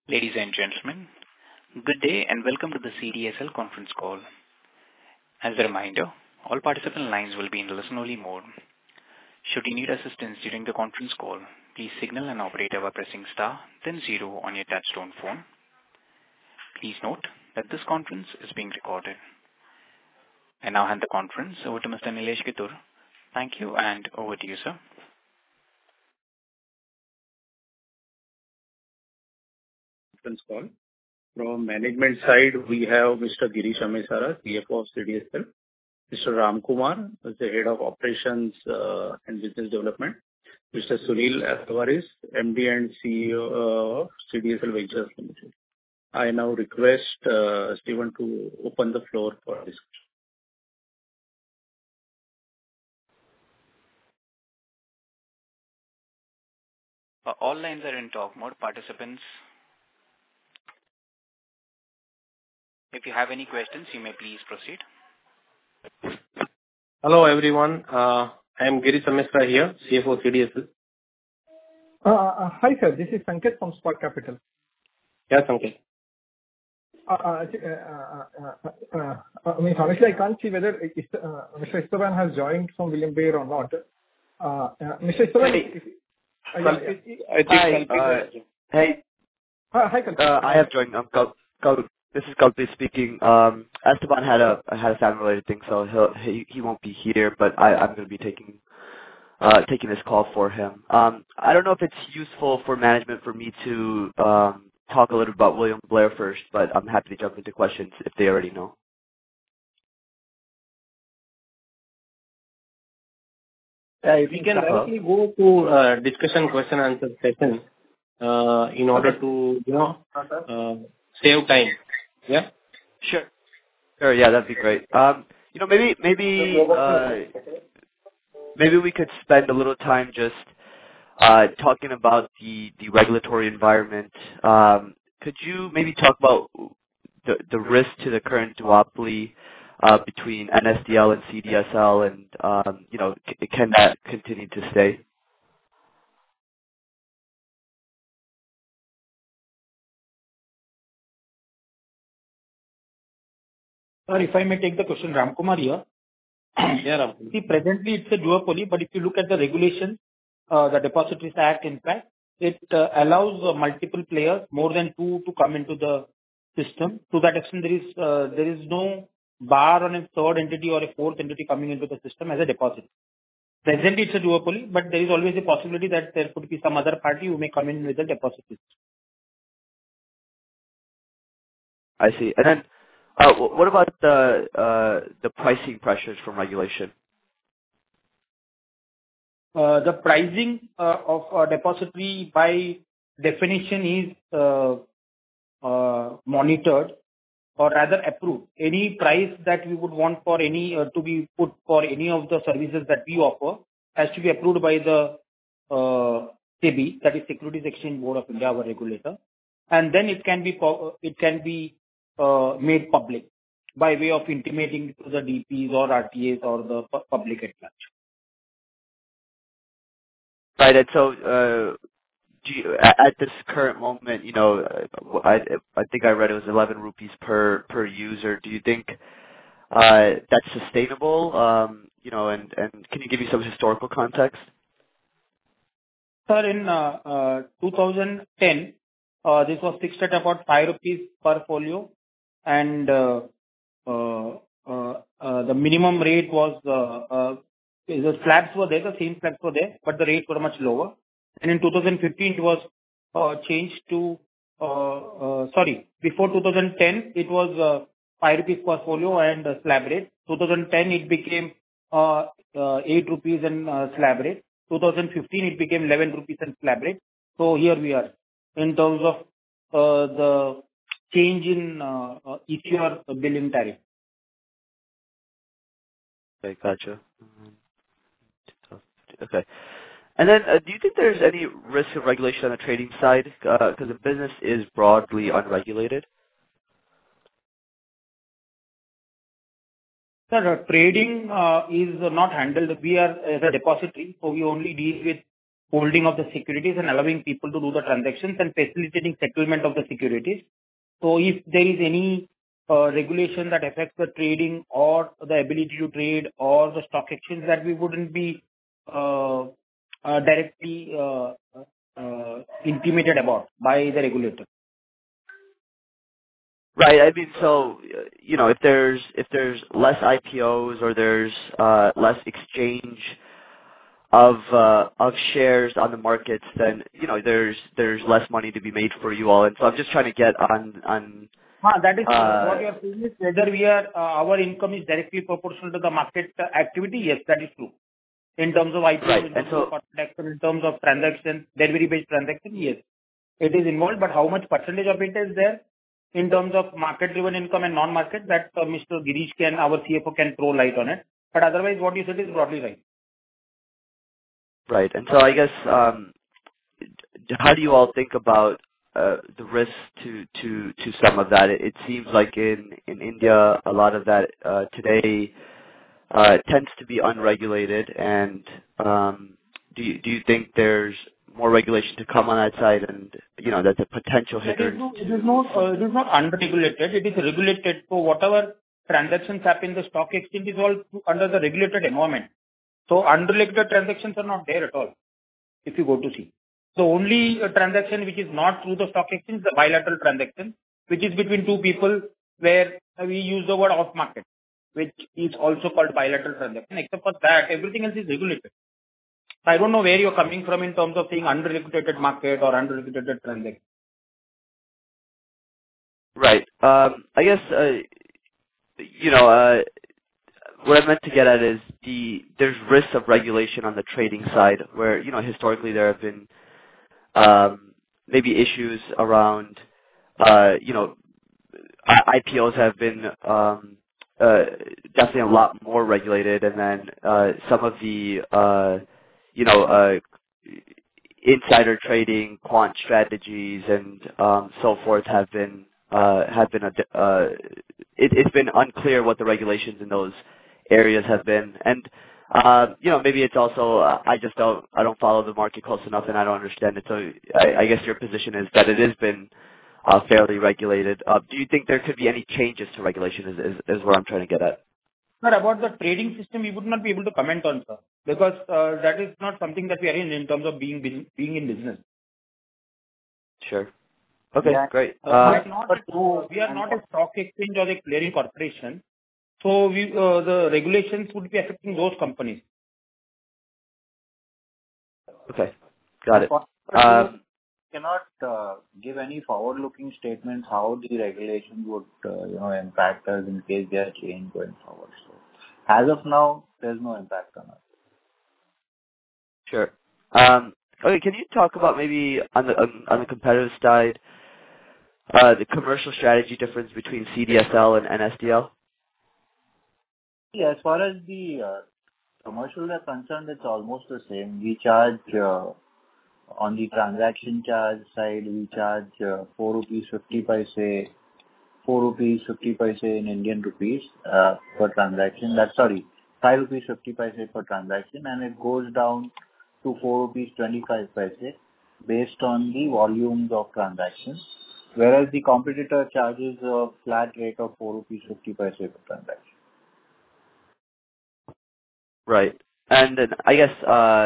Ladies and gentlemen, good day and welcome to the CDSL conference call. As a reminder, all participant lines will be in listen-only mode. Should you need assistance during the conference call, please signal an operator by pressing star, then 0 on your touchtone phone. Please note that this conference is being recorded. I now hand the conference over to Mr. Nilesh Kittur. Thank you, and over to you, sir. Conference call. From management side, we have Mr. Girish Amesara, CFO of CDSL, Mr. Ram Kumar, who is the Head of Operations and Business Development, Mr. Sunil Alvares, MD and CEO of CDSL Ventures Limited. I now request Stephen to open the floor for discussion. All lines are in talk mode. Participants, if you have any questions, you may please proceed. Hello, everyone. I am Girish Amesara here, CFO CDSL. Hi, sir. This is Sanket from Spark Capital. Yeah, Sanket. Honestly, I can't see whether Mr. Esteban has joined from William Blair or not. Mr. Esteban, Hey. Hi, Kalpesh. I have joined. This is Kalpesh speaking. Esteban had a family-related thing, so he won't be here, but I'm going to be taking this call for him. I don't know if it's useful for management for me to talk a little about William Blair first, but I'm happy to jump into questions if they already know. We can directly go to discussion, question, answer session in order to save time. Yeah. Sure. Yeah, that'd be great. Maybe we could spend a little time just talking about the regulatory environment. Could you maybe talk about the risk to the current duopoly between NSDL and CDSL, and can that continue to stay? Sir, if I may take the question, Ram Kumar here. Yeah, Ram. See, presently it's a duopoly, but if you look at the regulation, the Depositories Act, in fact, it allows multiple players, more than 2, to come into the system. To that extent, there is no bar on a third entity or a fourth entity coming into the system as a deposit. Presently it's a duopoly, but there is always a possibility that there could be some other party who may come in with the deposit system. I see. And then, what about the pricing pressures from regulation? The pricing of a depository by definition is monitored, or rather approved. Any price that we would want for any to be put for any of the services that we offer has to be approved by the SEBI, that is Securities Exchange Board of India, our regulator, and then it can be made public by way of intimating to the DPs or RTAs or the public at large. Right, and so at this current moment, I think I read it was 11 rupees per user. Do you think that's sustainable? And can you give me some historical context? Sir, in 2010, this was fixed at about 5 rupees per folio, and the minimum rate was the slabs were there, the same slabs were there, but the rates were much lower. And in 2015, it was changed to before 2010, it was 5 rupees per folio and slab rate. 2010, it became 8 rupees and slab rate. 2015, it became 11 rupees and slab rate. So here we are in terms of the change in issuer billing tariff. Okay, gotcha. Okay. And then, do you think there's any risk of regulation on the trading side? Because the business is broadly unregulated. Sir, trading is not handled. We are as a depository, so we only deal with holding of the securities and allowing people to do the transactions and facilitating settlement of the securities. So if there is any regulation that affects the trading or the ability to trade or the stock exchange, that we wouldn't be directly intimated about by the regulator. Right. I mean, so if there's less IPOs or there's less exchange of shares on the markets, then there's less money to be made for you all. And so I'm just trying to get on. That is what you are saying is whether we are our income is directly proportional to the market activity. Yes, that is true. In terms of IPO, right. in terms of protection, in terms of transactions, delivery-based transaction, yes, it is involved. But how much percentage of it is there in terms of market-driven income and non-market, that Mr. Girish our CFO can throw light on it. But otherwise, what you said is broadly right. Right. And so I guess, how do you all think about the risk to some of that? It seems like in India, a lot of that today tends to be unregulated. And do you think there's more regulation to come on that side, and that the potential hitters? It is not unregulated. It is regulated. So whatever transactions happen in the stock exchange is all under the regulated environment. So unregulated transactions are not there at all. If you go to see, the only transaction which is not through the stock exchange is the bilateral transaction, which is between two people, where we use the word off market, which is also called bilateral transaction. Except for that, everything else is regulated. I don't know where you're coming from in terms of saying unregulated market or unregulated transaction. Right. I guess, what I meant to get at is there's risks of regulation on the trading side where, historically there have been maybe issues around, IPOs have been definitely a lot more regulated, and then some of the insider trading, quant strategies, and so forth have been it's been unclear what the regulations in those areas have been. And maybe it's also I don't follow the market close enough and I don't understand it. So I guess your position is that it has been fairly regulated. Do you think there could be any changes to regulation? Is what I'm trying to get at. Sir, about the trading system, we would not be able to comment on, sir, because that is not something that we are in terms of being in business. Sure. Okay, yeah. Great. We are not a stock exchange or a clearing corporation, so the regulations would be affecting those companies. Okay, got it. Cannot give any forward-looking statements how the regulation would impact us in case they are changed going forward. So as of now, there's no impact on us. Sure. Okay, can you talk about maybe on the competitive side the commercial strategy difference between CDSL and NSDL? Yeah, as far as the commercials are concerned, it's almost the same. We charge on the transaction charge side, we charge 4 rupees 50 paise, 4 rupees 50 paise in Indian rupees per transaction. 5 rupees 50 paise per transaction, and it goes down to 4 rupees 25 paise based on the volumes of transactions, whereas the competitor charges a flat rate of 4 rupees 50 paise per transaction. Right. And then I guess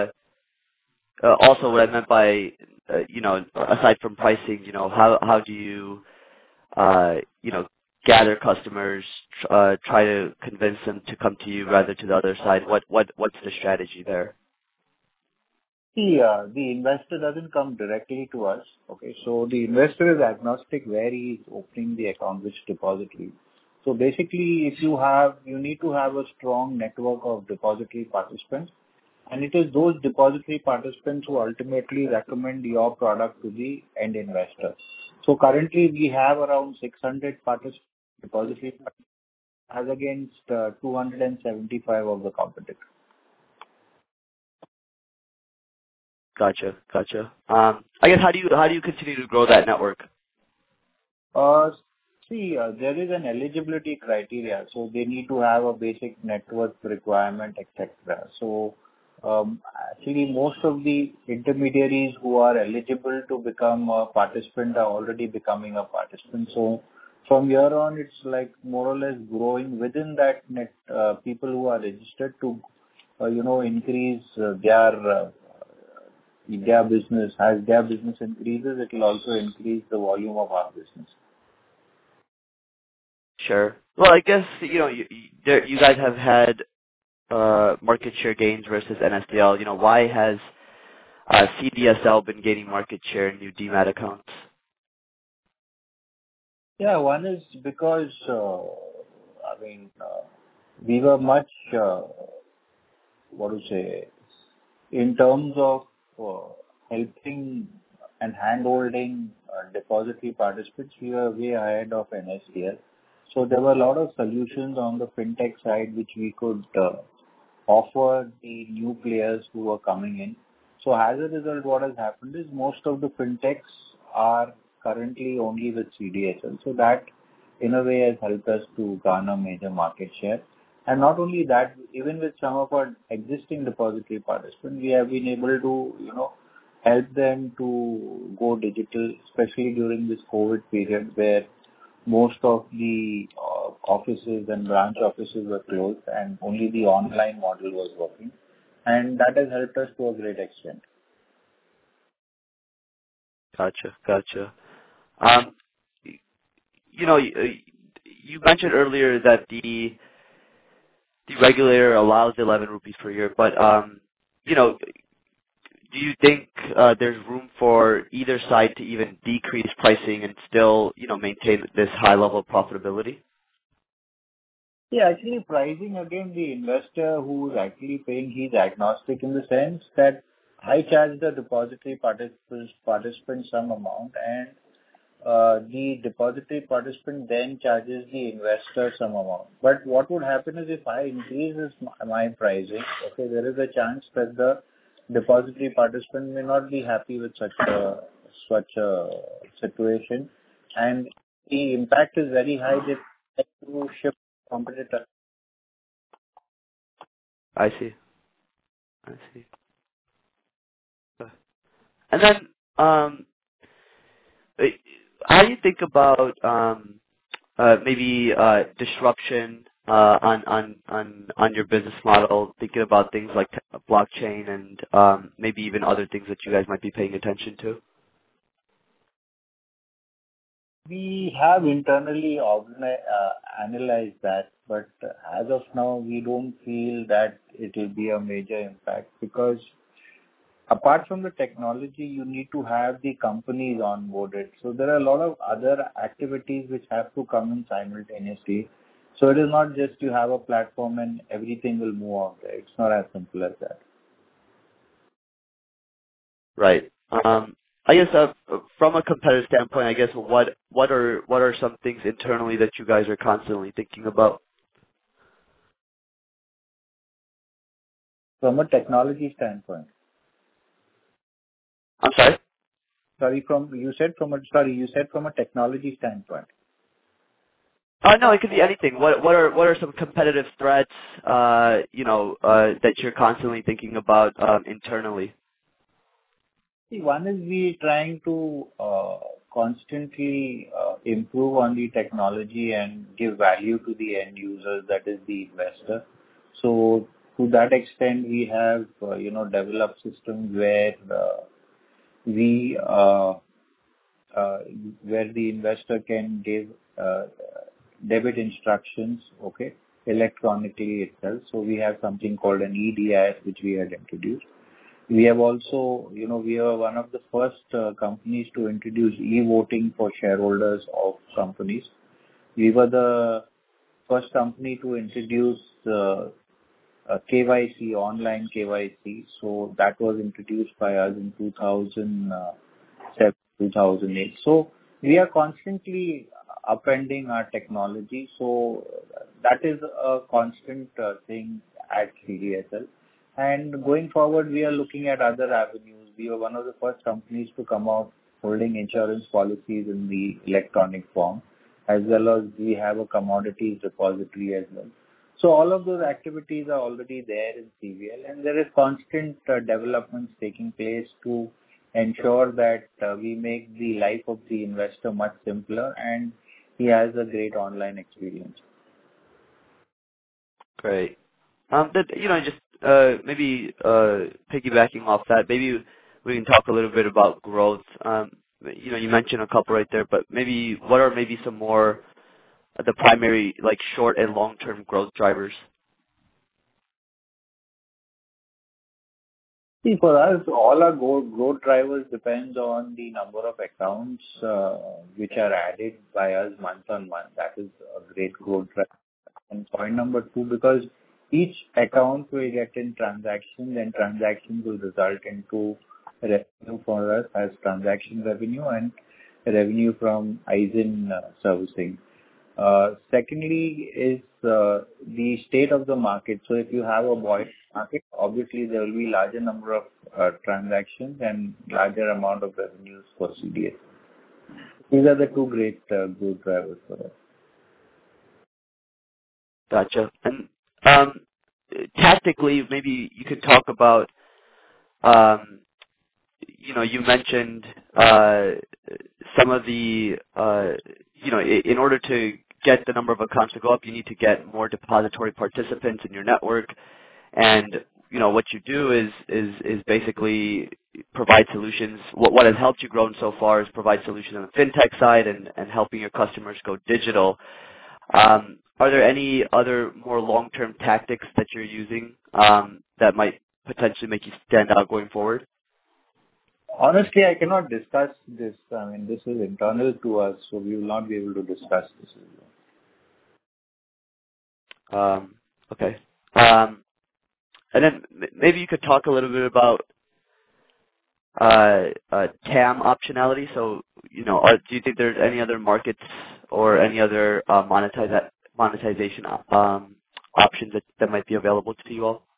also what I meant by, aside from pricing, how do you, gather customers, try to convince them to come to you rather to the other side? What's the strategy there? The investor doesn't come directly to us. Okay, so the investor is agnostic where he is opening the account, which depository. So basically, you need to have a strong network of depository participants, and it is those depository participants who ultimately recommend your product to the end investor. So currently, we have around 600 depository participants as against 275 of the competitors. Gotcha. I guess how do you continue to grow that network? There is an eligibility criteria, so they need to have a basic net worth requirement, etc. So Actually, most of the intermediaries who are eligible to become a participant are already becoming a participant. So from here on, it's like more or less growing within that net, people who are registered to, increase their business. As their business increases, it will also increase the volume of our business. Sure. Well, I guess, you guys have had market share gains versus NSDL. Why has CDSL been gaining market share in new demat accounts? Yeah, one is because, we were much, in terms of helping and hand-holding depository participants, we were way ahead of NSDL. So there were a lot of solutions on the fintech side which we could offer the new players who were coming in. So as a result, what has happened is most of the fintechs are currently only with CDSL. So that, in a way, has helped us to garner major market share. And not only that, even with some of our existing depository participants, we have been able to, help them to go digital, especially during this COVID period where most of the offices and branch offices were closed and only the online model was working. And that has helped us to a great extent. Gotcha. You mentioned earlier that the regulator allows 11 rupees per year, but do you think there's room for either side to even decrease pricing and still, maintain this high level of profitability? Yeah, actually pricing, again, the investor who is actually paying, he's agnostic in the sense that I charge the depository participant some amount and the depository participant then charges the investor some amount. But what would happen is if I increase my pricing, there is a chance that the depository participant may not be happy with such a situation, and the impact is very high. They have to shift competitor. I see. And then, how do you think about maybe disruption on your business model? Thinking about things like blockchain and maybe even other things that you guys might be paying attention to. We have internally analyzed that, but as of now, we don't feel that it will be a major impact because apart from the technology, you need to have the companies onboarded. So there are a lot of other activities which have to come in simultaneously. So it is not just you have a platform and everything will move out there. It's not as simple as that. Right. I guess from a competitive standpoint, I guess what are some things internally that you guys are constantly thinking about? From a technology standpoint. I'm sorry? You said from a technology standpoint. No, it could be anything. What are some competitive threats, that you're constantly thinking about internally? See, one is we trying to constantly improve on the technology and give value to the end users, that is the investor. So to that extent, we have developed systems where where the investor can give debit instructions, electronically itself. So we have something called an EDIS which we had introduced. We have also, we are one of the first companies to introduce e-voting for shareholders of companies. We were the first company to introduce KYC, online KYC. So that was introduced by us in 2007, 2008. So we are constantly upending our technology. So that is a constant thing at CDSL. And going forward, we are looking at other avenues. We were one of the first companies to come out holding insurance policies in the electronic form, as well as we have a commodities repository as well. So all of those activities are already there in CVL, and there is constant developments taking place to ensure that we make the life of the investor much simpler and he has a great online experience. Great. Just maybe piggybacking off that, maybe we can talk a little bit about growth. You mentioned a couple right there, but maybe what are maybe some more the primary like short and long-term growth drivers? See, for us, all our growth drivers depends on the number of accounts which are added by us month on month. That is a great growth driver. And point number two, because each account will get in transactions and transactions will result into revenue for us as transaction revenue and revenue from ISIN servicing. Secondly is the state of the market. So if you have a buoyant market, obviously there will be larger number of transactions and larger amount of revenues for CDS. These are the two great growth drivers for us. Gotcha. And tactically, maybe you could talk about, you mentioned some of the, in order to get the number of accounts to go up, you need to get more depository participants in your network. And, what you do is basically provide solutions. What has helped you grow so far is provide solutions on the fintech side and helping your customers go digital. Are there any other more long-term tactics that you're using that might potentially make you stand out going forward? Honestly, I cannot discuss this. I mean, this is internal to us, so we will not be able to discuss this. Okay. And then maybe you could talk a little bit about TAM optionality. So, do you think there's any other markets or any other monetization options that might be available to you all?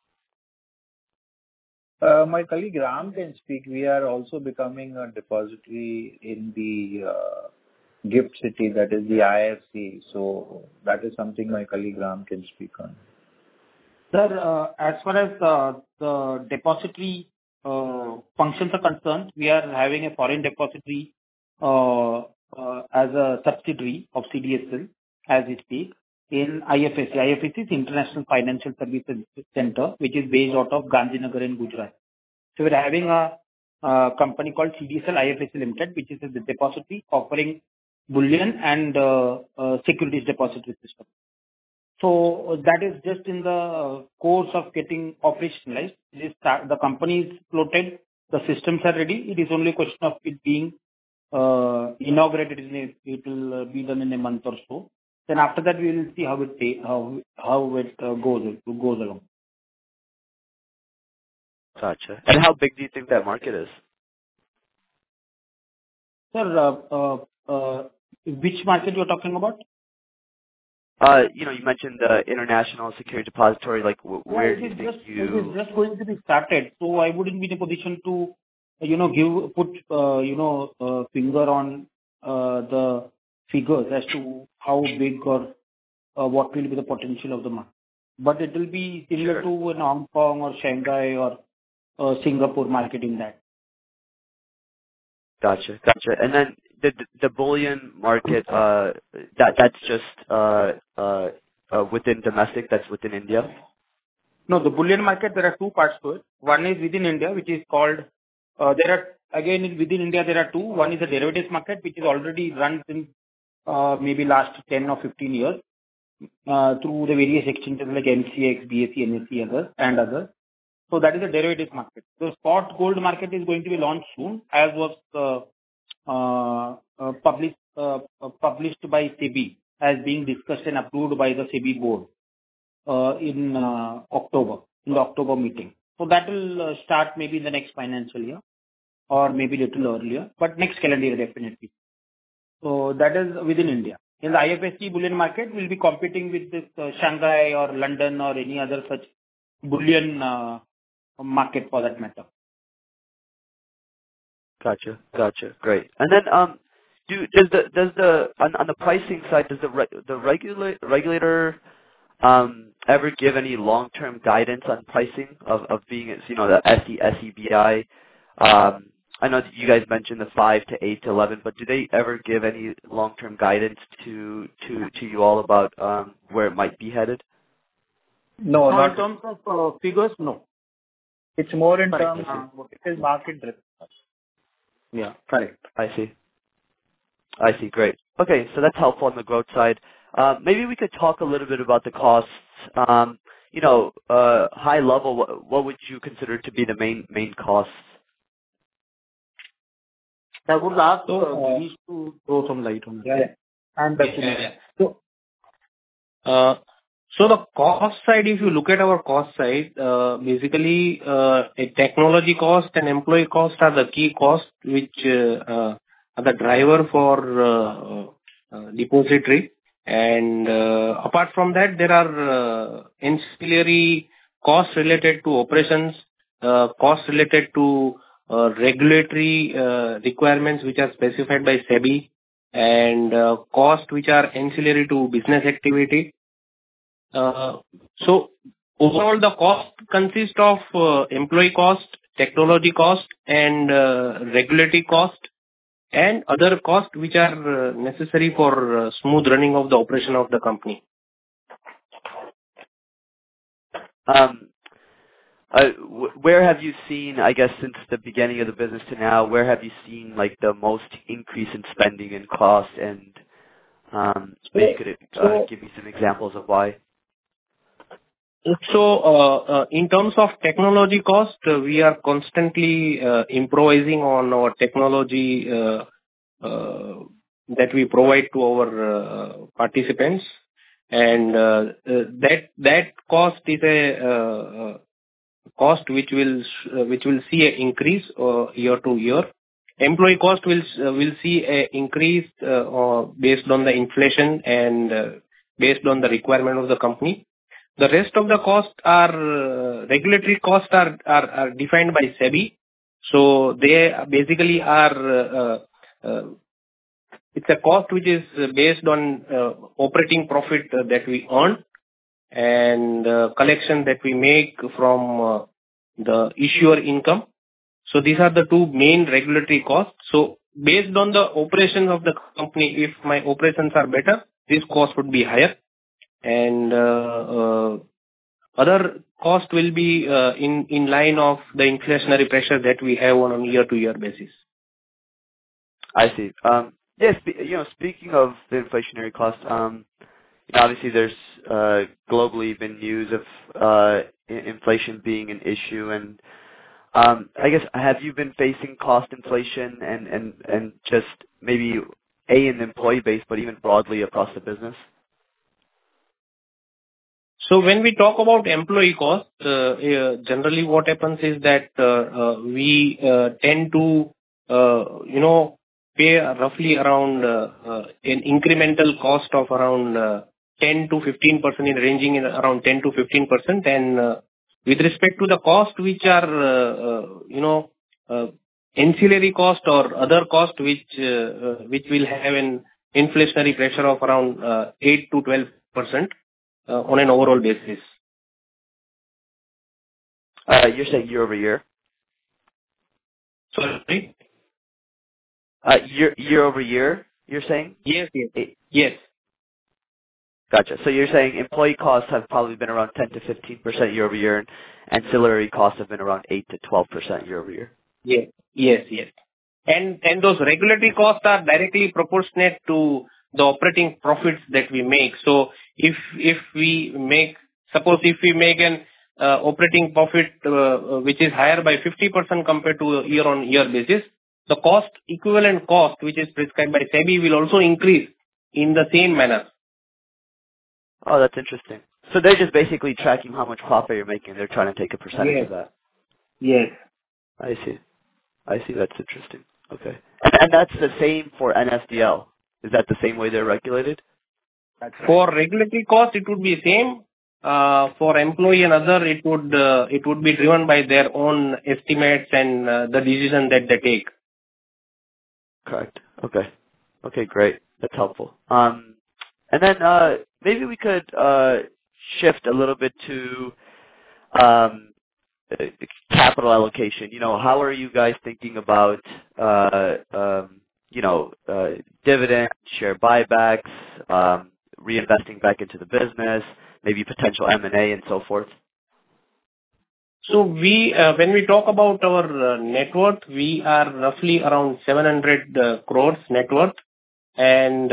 My colleague Ram can speak. We are also becoming a depository in the GIFT City, that is the IFC. So that is something my colleague Ram can speak on. Sir, as far as the depository functions are concerned, we are having a foreign depository as a subsidiary of CDSL as we speak in IFSC. IFSC is International Financial Services Center, which is based out of Gandhinagar in Gujarat. So we're having a company called CDSL IFSC Limited, which is a depository offering bullion and securities depository system. So that is just in the course of getting operationalized. The company is floated, the systems are ready. It is only a question of it being inaugurated. It will be done in a month or so. Then after that, we will see how it goes along. Gotcha. And how big do you think that market is? Sir, which market you're talking about? You mentioned the international security depository. Like, where do you think you? It is just going to be started, so I wouldn't be in a position to, put finger on the figures as to how big or what will be the potential of the market. But it will be similar to in Hong Kong or Shanghai or Singapore market in that. Gotcha. And then the bullion market, that's just within domestic, that's within India? No, the bullion market, there are two parts to it. One is within India, which is called, within India there are two. One is the derivatives market, which is already run since maybe last 10 or 15 years through the various exchanges like MCX, BSE, NSE, others. So that is the derivatives market. The spot gold market is going to be launched soon, as was published by SEBI, as being discussed and approved by the SEBI board in the October meeting. So that will start maybe in the next financial year or maybe little earlier, but next calendar year definitely. So that is within India. In the IFSC bullion market, we'll be competing with this Shanghai or London or any other such bullion market for that matter. Gotcha. Great. And then, on the pricing side, does the regulator ever give any long-term guidance on pricing of being, the SEBI? I know that you guys mentioned the 5 to 8 to 11, but do they ever give any long-term guidance to you all about where it might be headed? No, In not terms of figures, no. It's more in Correct. terms it is market driven. Yeah, correct. I see. Great. Okay, so that's helpful on the growth side. Maybe we could talk a little bit about the costs. High level, what would you consider to be the main costs? I would ask Girish to throw some light on that. Yeah. And So the cost side, if you look at our cost side, basically, a technology cost and employee cost are the key costs which are the driver for depository. And apart from that, there are ancillary costs related to operations, costs related to regulatory requirements which are specified by SEBI, and costs which are ancillary to business activity. So overall, the cost consists of employee cost, technology cost, and regulatory cost, and other costs which are necessary for smooth running of the operation of the company. Where have you seen, I guess, since the beginning of the business to now, where have you seen like the most increase in spending and cost? And maybe you could give me some examples of why? So, in terms of technology cost, we are constantly improvising on our technology that we provide to our participants, and that cost is a cost which will see an increase year to year. Employee cost will see an increase based on the inflation and based on the requirement of the company. The rest of the costs are regulatory costs are defined by SEBI. So they basically are it's a cost which is based on operating profit that we earn and collection that we make from the issuer income. So these are the two main regulatory costs. So based on the operations of the company, if my operations are better, this cost would be higher. And other cost will be in line of the inflationary pressure that we have on a year-to-year basis. I see. Yes, speaking of the inflationary cost, obviously there's globally been news of inflation being an issue, and I guess have you been facing cost inflation and just maybe in the employee base, but even broadly across the business? So when we talk about employee cost, generally what happens is that we tend to, pay roughly around an incremental cost of around 10 to 15%, ranging in around 10 to 15%. And with respect to the cost, which are ancillary cost or other cost, which will have an inflationary pressure of around 8 to 12%. On an overall basis. You're saying year over year? Sorry? Year over year, you're saying? Yes. Gotcha. So you're saying employee costs have probably been around 10 to 15% year over year, and ancillary costs have been around 8 to 12% year over year? Yes. And those regulatory costs are directly proportionate to the operating profits that we make. So if we make an operating profit which is higher by 50% compared to a year-on-year basis, the equivalent cost which is prescribed by SEBI will also increase in the same manner. Oh, that's interesting. So they're just basically tracking how much profit you're making. They're trying to take a percentage of that. Yes. I see. That's interesting. Okay. And that's the same for NSDL. Is that the same way they're regulated? For regulatory cost, it would be same. For employee and other, it would be driven by their own estimates and the decision that they take. Correct. Okay, great. That's helpful. And then maybe we could shift a little bit to capital allocation. How are you guys thinking about dividend, share buybacks, reinvesting back into the business, maybe potential M&A and so forth? So when we talk about our net worth, we are roughly around 700 crores net worth, and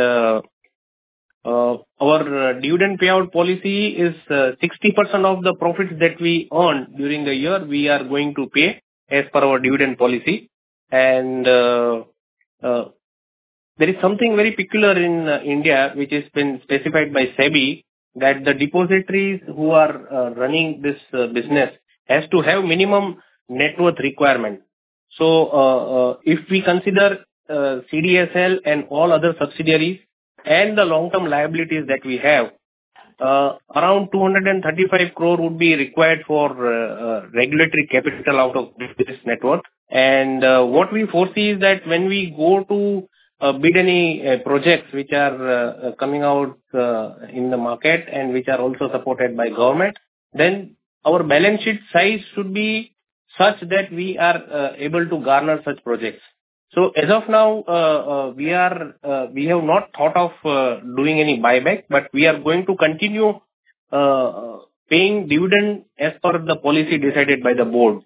our dividend payout policy is 60% of the profits that we earn during the year, we are going to pay as per our dividend policy. And there is something very peculiar in India, which has been specified by SEBI, that the depositories who are running this business has to have minimum net worth requirement. So if we consider CDSL and all other subsidiaries and the long-term liabilities that we have, around 235 crore would be required for regulatory capital out of this net worth. And what we foresee is that when we go to bid any projects which are coming out in the market and which are also supported by government, then our balance sheet size should be such that we are able to garner such projects. So as of now, we have not thought of doing any buyback, but we are going to continue paying dividend as per the policy decided by the board.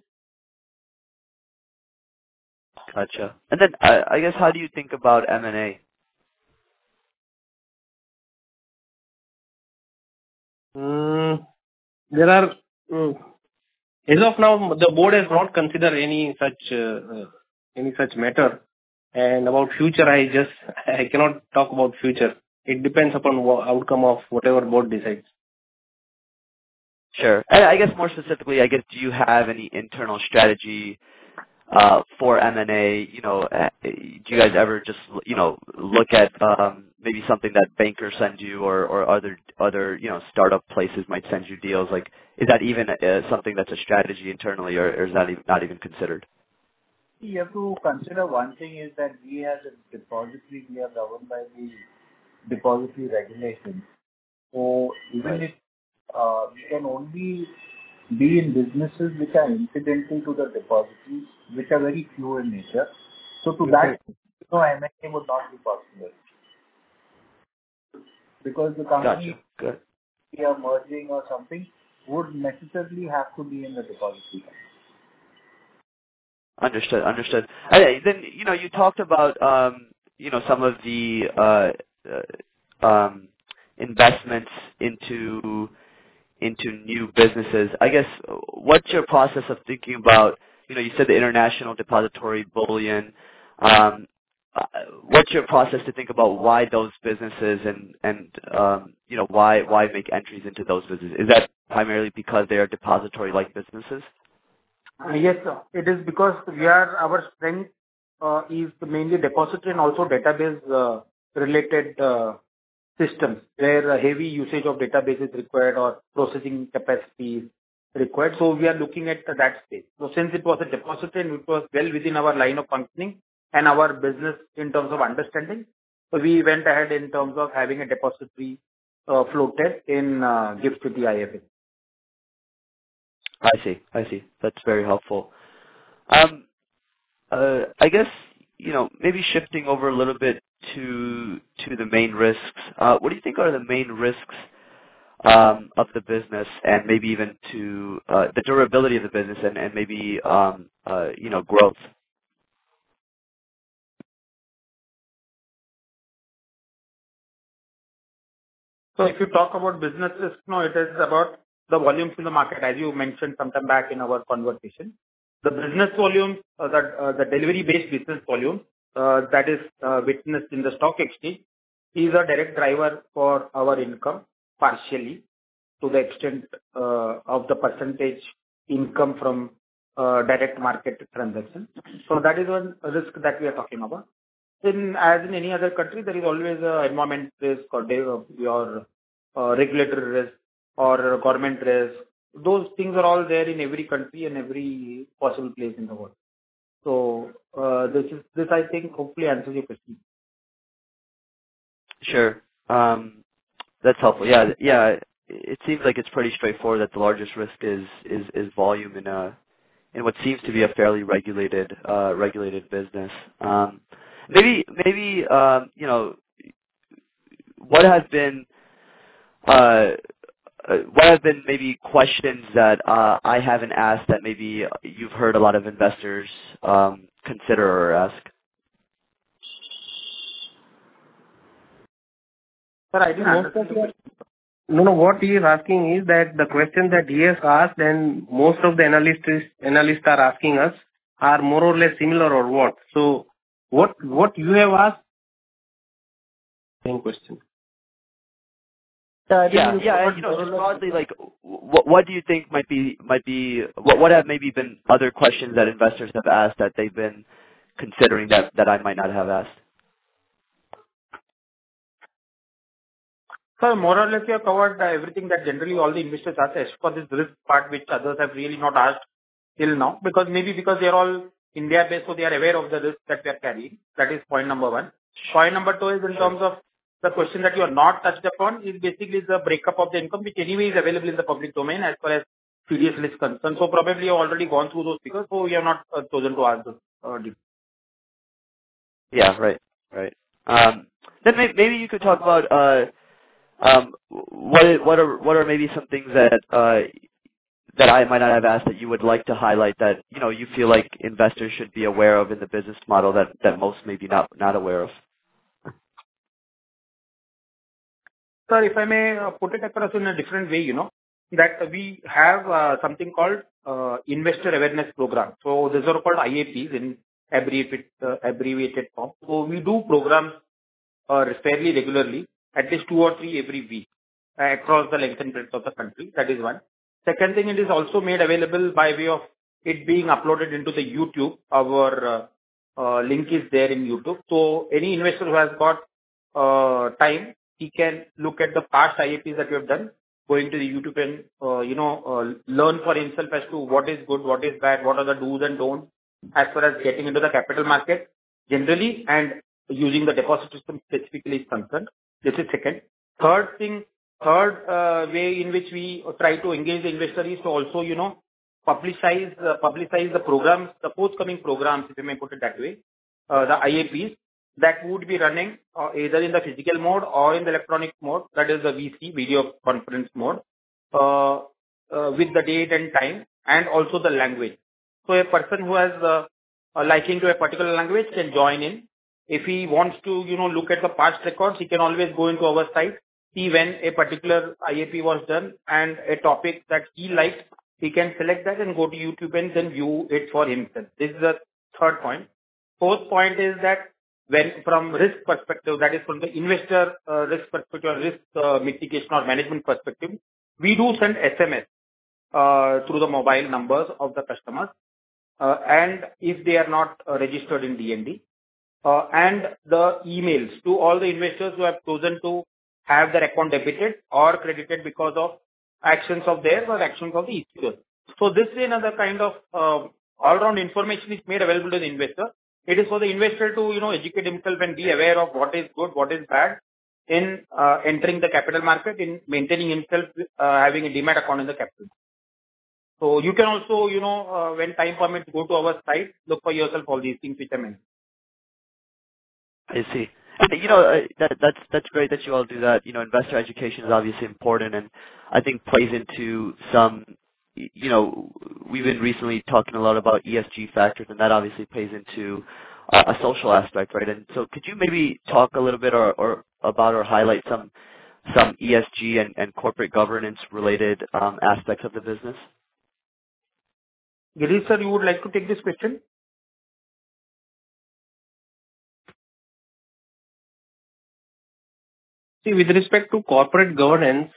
Gotcha. And then I guess, how do you think about M&A? There are, as of now, the board has not considered any such matter. And about future, I cannot talk about future. It depends upon outcome of whatever board decides. Sure. And I guess more specifically, do you have any internal strategy for M&A? Do you guys ever just look at maybe something that bankers send you or other startup places might send you deals? Like, is that even something that's a strategy internally, or is that not even considered? You have to consider one thing is that we as a depository, we are governed by the depository regulations. So even if we can only be in businesses which are incidental to the depositories, which are very few in nature. So to that, M&A would not be possible. Because the company we are merging or something would necessarily have to be in the depository. Understood. Then, you talked about, some of the investments into new businesses. I guess, what's your process of thinking about, you said the International Depository Bullion. What's your process to think about why those businesses and why make entries into those businesses? Is that primarily because they are depository-like businesses? Yes, sir. It is because our strength is mainly depository and also database related systems where heavy usage of database is required or processing capacity is required. So we are looking at that space. So since it was a depository and it was well within our line of functioning and our business in terms of understanding, so we went ahead in terms of having a depository floated in GIFT City IFA. I see. That's very helpful. I guess, maybe shifting over a little bit to the main risks. What do you think are the main risks of the business, and maybe even to the durability of the business and maybe growth? So if you talk about business risk, it is about the volumes in the market, as you mentioned sometime back in our conversation. The business volume, the delivery-based business volume that is witnessed in the stock exchange is a direct driver for our income, partially to the extent of the percentage income from direct market transactions. So that is one risk that we are talking about. As in any other country, there is always an environment risk or your regulatory risk or government risk. Those things are all there in every country and every possible place in the world. So this I think hopefully answers your question. Sure. That's helpful. Yeah. it seems like it's pretty straightforward that the largest risk is volume in what seems to be a fairly regulated business. Maybe what have been maybe questions that I haven't asked that maybe you've heard a lot of investors consider or ask? Sir, I didn't understand the question. No, what he is asking is that the question that he has asked and most of the analysts are asking us are more or less similar or what? So what you have asked? Same question. Yeah. Just broadly, like, what do you think might be what have maybe been other questions that investors have asked that they've been considering that I might not have asked? So more or less you have covered everything that generally all the investors ask, as for this risk part which others have really not asked till now, because they are all India based, so they are aware of the risk that we are carrying. That is point number one. Point number two is in terms of the question that you are not touched upon is basically the breakup of the income, which anyway is available in the public domain as far as CDSL is concerned. So probably you have already gone through those figures, so we have not chosen to ask those. Yeah, right. Then maybe you could talk about what are maybe some things that I might not have asked that you would like to highlight that you feel like investors should be aware of in the business model that most maybe not aware of. Sir, if I may put it across in a different way, that we have something called Investor Awareness Program. So these are called IAPs in abbreviated form. So we do programs fairly regularly, at least 2 or 3 every week across the length and breadth of the country. That is one. Second thing, it is also made available by way of it being uploaded into the YouTube. Our link is there in YouTube. So any investor who has got time, he can look at the past IAPs that we have done, going to the YouTube and learn for himself as to what is good, what is bad, what are the do's and don'ts as far as getting into the capital market generally and using the deposit system specifically is concerned. This is second. Third way in which we try to engage the investor is to also, publicize the programs, the forthcoming programs, if you may put it that way, the IAPs that would be running either in the physical mode or in the electronic mode, that is the VC, video conference mode, with the date and time and also the language. So a person who has a liking to a particular language can join in. If he wants to, look at the past records, he can always go into our site, see when a particular IAP was done and a topic that he liked, he can select that and go to YouTube and then view it for himself. This is the third point. Fourth point is that when from risk perspective, that is from the investor risk perspective or risk mitigation or management perspective, we do send SMS through the mobile numbers of the customers and if they are not registered in DND. And the emails to all the investors who have chosen to have their account debited or credited because of actions of theirs or actions of the issuers. So this is another kind of all-round information is made available to the investor. It is for the investor to educate himself and be aware of what is good, what is bad in entering the capital market, in maintaining himself, having a demat account in the capital. So you can also when time permits, go to our site, look for yourself all these things which I mentioned. I see. And, that's great that you all do that. Investor education is obviously important and I think plays into some, we've been recently talking a lot about ESG factors and that obviously plays into a social aspect, right? And so could you maybe talk a little bit or about or highlight some ESG and corporate governance related aspects of the business? Girish sir, you would like to take this question? See, with respect to corporate governance,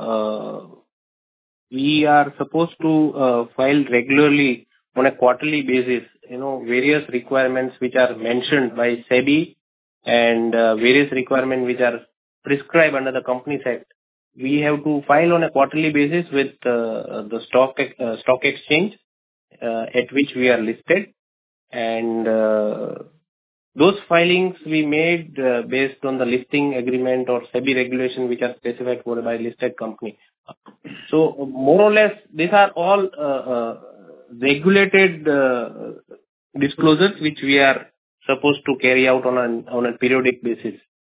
we are supposed to file regularly on a quarterly basis, various requirements which are mentioned by SEBI and various requirements which are prescribed under the Companies Act. We have to file on a quarterly basis with the stock exchange at which we are listed, and those filings we made based on the listing agreement or SEBI regulation, which are specified for by listed company. So more or less, these are all regulated disclosures which we are supposed to carry out on a periodic basis.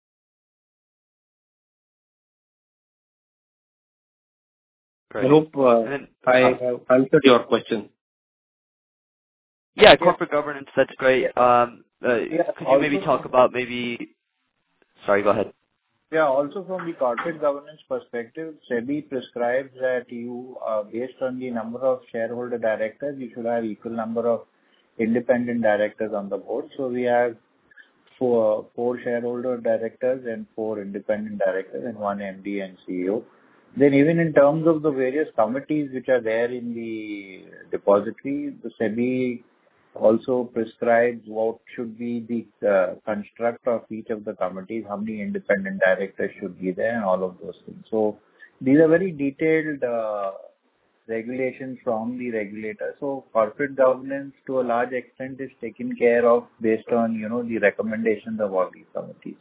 Great. I hope then, I have answered your question. Yeah, corporate governance, that's great. Could you maybe also talk about sorry, go ahead. Yeah, also from the corporate governance perspective, SEBI prescribes that you, based on the number of shareholder directors, you should have equal number of independent directors on the board. So we have four shareholder directors and 4 independent directors and 1 MD and CEO. Then even in terms of the various committees which are there in the depository, the SEBI also prescribes what should be the construct of each of the committees, how many independent directors should be there, and all of those things. So these are very detailed regulations from the regulator. So corporate governance to a large extent is taken care of based on, the recommendations of all these committees.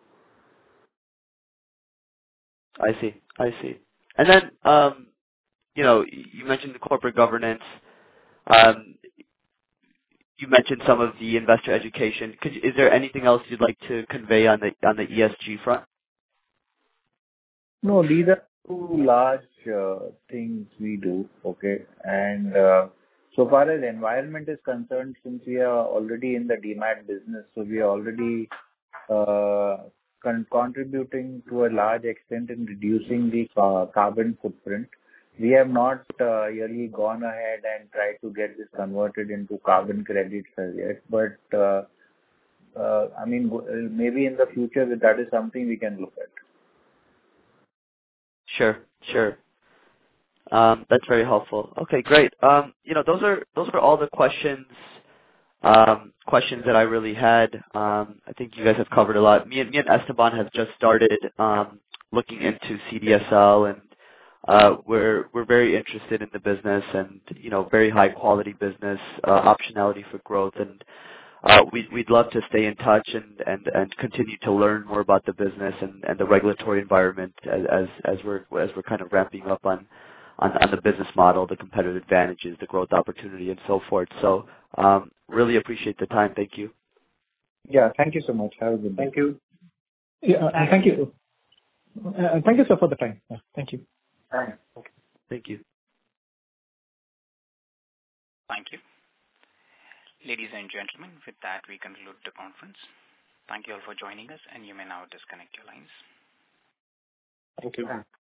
I see. And then, you mentioned the corporate governance. You mentioned some of the investor education. Is there anything else you'd like to convey on the ESG front? No, these are 2 large things we do, okay? And so far as environment is concerned, since we are already in the DMAT business, so we are already contributing to a large extent in reducing the carbon footprint. We have not really gone ahead and tried to get this converted into carbon credits as yet, but maybe in the future that is something we can look at. Sure. That's very helpful. Okay, great. Those are all the questions that I really had. I think you guys have covered a lot. Me and Esteban have just started looking into CDSL, and we're very interested in the business, and very high quality business, optionality for growth, and we'd love to stay in touch and continue to learn more about the business and the regulatory environment as we're kind of ramping up on the business model, the competitive advantages, the growth opportunity, and so forth. So really appreciate the time. Thank you. Yeah, thank you so much. Have a good day. Thank you. Yeah, thank you. Thank you, sir, for the time. Yeah, thank you. Thank you. Thank you. Ladies and gentlemen, with that, we conclude the conference. Thank you all for joining us, and you may now disconnect your lines. Thank you.